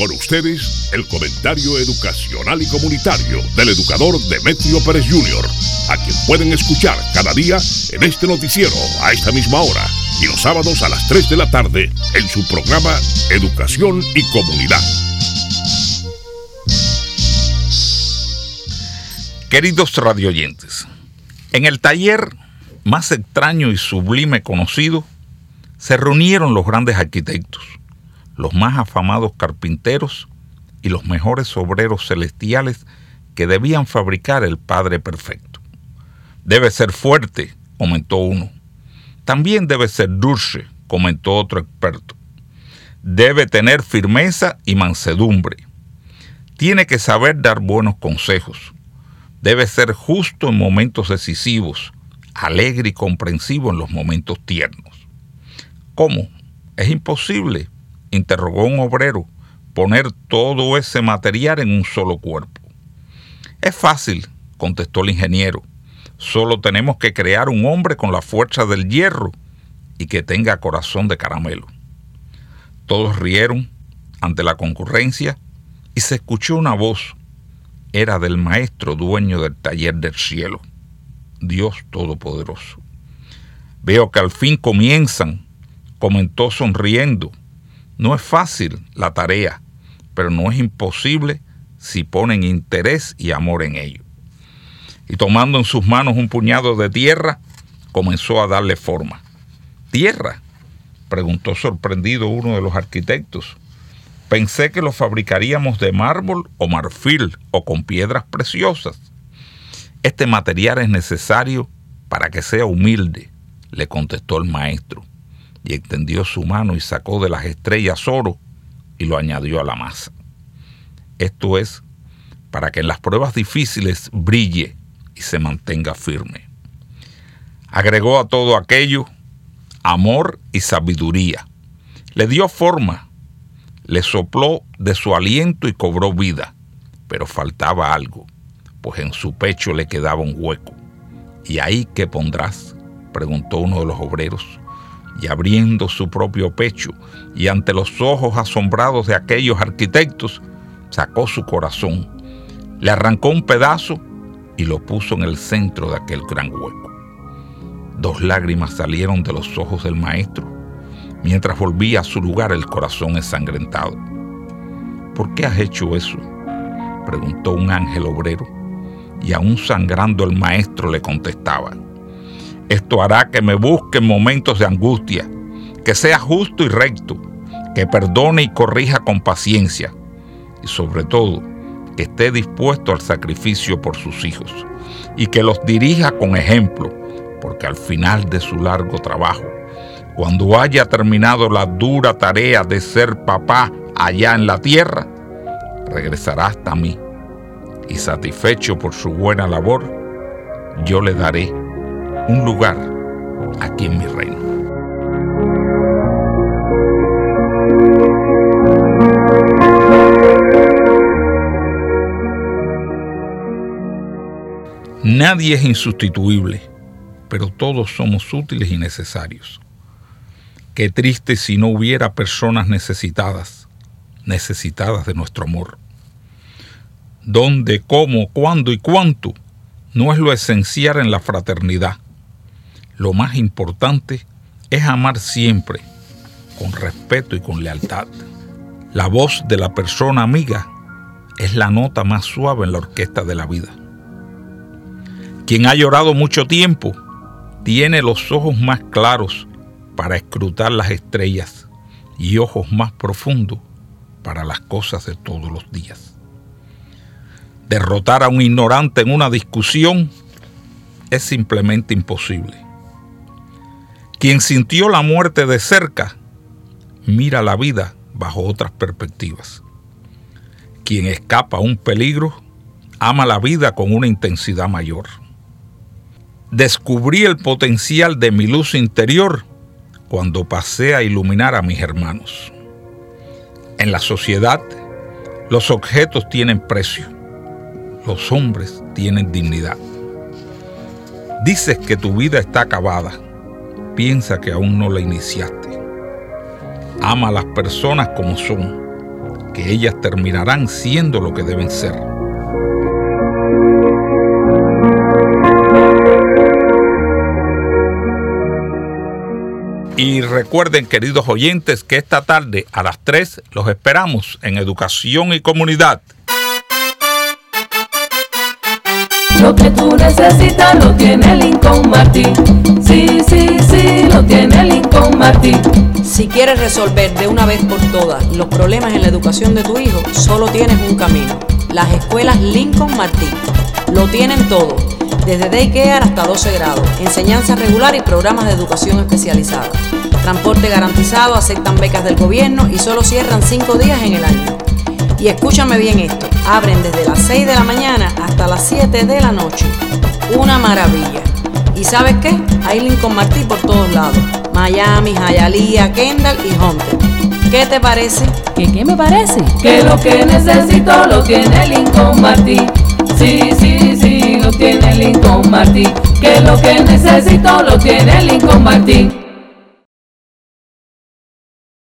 Con ustedes, el comentario educacional y comunitario del educador Demetrio Pérez Jr., a quien pueden escuchar cada día en este noticiero a esta misma hora y los sábados a las 3 de la tarde en su programa Educación y Comunidad. Queridos radioyentes, en el taller más extraño y sublime conocido, se reunieron los grandes arquitectos, los más afamados carpinteros y los mejores obreros celestiales que debían fabricar el Padre Perfecto. Debe ser fuerte, comentó uno. También debe ser dulce, comentó otro experto. Debe tener firmeza y mansedumbre. Tiene que saber dar buenos consejos. Debe ser justo en momentos decisivos, alegre y comprensivo en los momentos tiernos. ¿Cómo? Es imposible, interrogó un obrero, poner todo ese material en un solo cuerpo. Es fácil, contestó el ingeniero. Solo tenemos que crear un hombre con la fuerza del hierro y que tenga corazón de caramelo. Todos rieron ante la concurrencia y se escuchó una voz. Era del maestro dueño del taller del cielo, Dios Todopoderoso. Veo que al fin comienzan, comentó sonriendo. No es fácil la tarea, pero no es imposible si ponen interés y amor en ello. Y tomando en sus manos un puñado de tierra, comenzó a darle forma. ¿Tierra?, preguntó sorprendido uno de los arquitectos. Pensé que lo fabricaríamos de mármol o marfil o con piedras preciosas. Este material es necesario para que sea humilde, le contestó el maestro, y extendió su mano y sacó de las estrellas oro y lo añadió a la masa. Esto es para que en las pruebas difíciles brille y se mantenga firme. Agregó a todo aquello amor y sabiduría. Le dio forma, le sopló de su aliento y cobró vida, pero faltaba algo, pues en su pecho le quedaba un hueco. ¿Y ahí qué pondrás?, preguntó uno de los obreros, y abriendo su propio pecho y ante los ojos asombrados de aquellos arquitectos, sacó su corazón, le arrancó un pedazo y lo puso en el centro de aquel gran hueco. 2 lágrimas salieron de los ojos del maestro, mientras volvía a su lugar el corazón ensangrentado. ¿Por qué has hecho eso?, preguntó un ángel obrero, y aún sangrando el maestro le contestaba: esto hará que me busque en momentos de angustia, que sea justo y recto, que perdone y corrija con paciencia, y sobre todo, que esté dispuesto al sacrificio por sus hijos, y que los dirija con ejemplo, porque al final de su largo trabajo, cuando haya terminado la dura tarea de ser papá allá en la tierra, regresará hasta mí, y satisfecho por su buena labor, yo le daré un lugar aquí en mi reino. Nadie es insustituible, pero todos somos útiles y necesarios. Qué triste si no hubiera personas necesitadas de nuestro amor. ¿Dónde, cómo, cuándo y cuánto? No es lo esencial en la fraternidad. Lo más importante es amar siempre, con respeto y con lealtad. La voz de la persona amiga es la nota más suave en la orquesta de la vida. Quien ha llorado mucho tiempo tiene los ojos más claros para escrutar las estrellas y ojos más profundos para las cosas de todos los días. Derrotar a un ignorante en una discusión es simplemente imposible. Quien sintió la muerte de cerca, mira la vida bajo otras perspectivas. Quien escapa a un peligro, ama la vida con una intensidad mayor. Descubrí el potencial de mi luz interior cuando pasé a iluminar a mis hermanos. En la sociedad, los objetos tienen precio. Los hombres tienen dignidad. Dices que tu vida está acabada. Piensa que aún no la iniciaste. Ama a las personas como son. que ellas terminarán siendo lo que deben ser. Y recuerden, queridos oyentes, que esta tarde a las 3 los esperamos en Educación y Comunidad. Lo que tú necesitas lo tiene Lincoln Martin. Sí, sí, sí, lo tiene Lincoln Martin. Si quieres resolver de una vez por todas los problemas en la educación de tu hijo, solo tienes un camino: las escuelas Lincoln Martin. Lo tienen todo, desde daycare hasta 12 grados, enseñanza regular y programas de educación especializada. Transporte garantizado, aceptan becas del gobierno y solo cierran 5 días en el año. Y escúchame bien esto, abren desde las 6 de la mañana hasta las 7 de la noche. Una maravilla. ¿Y sabes qué? Hay Lincoln Martin por todos lados: Miami, Hialeah, Kendall y Hunter. ¿Qué te parece? ¿Qué me parece? Que lo que necesito lo tiene Lincoln Martin. Sí, sí, sí, lo tiene Lincoln Martin. Que lo que necesito lo tiene Lincoln Martin.